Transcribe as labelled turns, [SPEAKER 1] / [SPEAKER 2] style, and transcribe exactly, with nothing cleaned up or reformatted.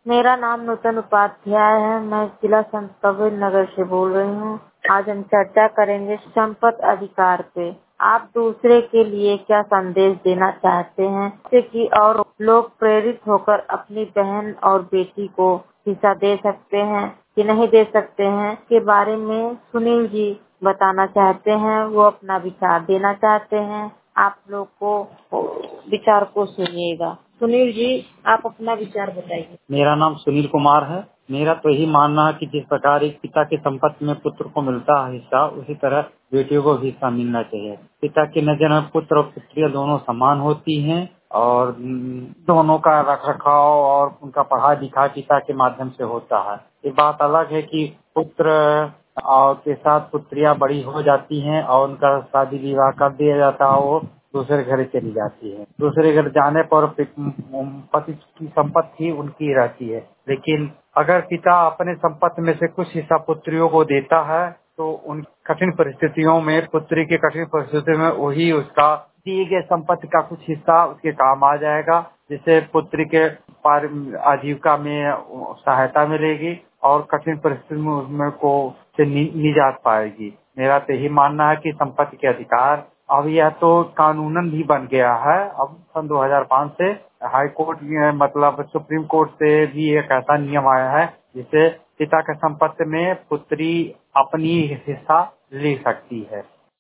[SPEAKER 1] मेरा नाम नूतन उपाध्याय है। मैं जिला संत कबीर नगर से बोल रही हूँ। आज हम चर्चा करेंगे संपत्ति अधिकार पे। आप दूसरे के लिए क्या संदेश देना चाहते हैं जिससे कि और लोग प्रेरित होकर अपनी बहन और बेटी को हिस्सा दे सकते हैं कि नहीं दे सकते हैं, के बारे में सुनील जी बताना चाहते हैं। वो अपना विचार देना चाहते हैं। आप लोग को विचार को सुनिएगा। सुनील जी, आप अपना विचार बताइए।
[SPEAKER 2] मेरा नाम सुनील कुमार है। मेरा तो यही मानना है कि जिस प्रकार एक पिता की संपत्ति में पुत्र को मिलता है हिस्सा, उसी तरह बेटियों को भी हिस्सा मिलना चाहिए। पिता की नजर में पुत्र और पुत्रियां दोनों समान होती हैं और दोनों का रख रखाव और उनका पढ़ाई लिखाई पिता के माध्यम से होता है। ये बात अलग है कि पुत्र और के साथ पुत्रियां बड़ी हो जाती हैं और उनका शादी विवाह कर दिया जाता है, वो दूसरे घर चली जाती है। दूसरे घर जाने पर पति की संपत्ति उनकी रहती है। लेकिन अगर पिता अपने संपत्ति में से कुछ हिस्सा पुत्रियों को देता है तो उन कठिन परिस्थितियों में, पुत्री के कठिन परिस्थितियों में वही उसका दिए गए संपत्ति का कुछ हिस्सा उसके काम आ जाएगा, जिससे पुत्री के आजीविका में सहायता मिलेगी और कठिन परिस्थिति में उसमें को से निजात पाएगी। मेरा तो यही मानना है कि संपत्ति के अधिकार अब यह तो कानूनन भी बन गया है। अब सन दो हज़ार पाँच से हाई कोर्ट मतलब सुप्रीम कोर्ट से भी एक ऐसा नियम आया है जिससे पिता के संपत्ति में पुत्री अपनी हिस्सा ले सकती है।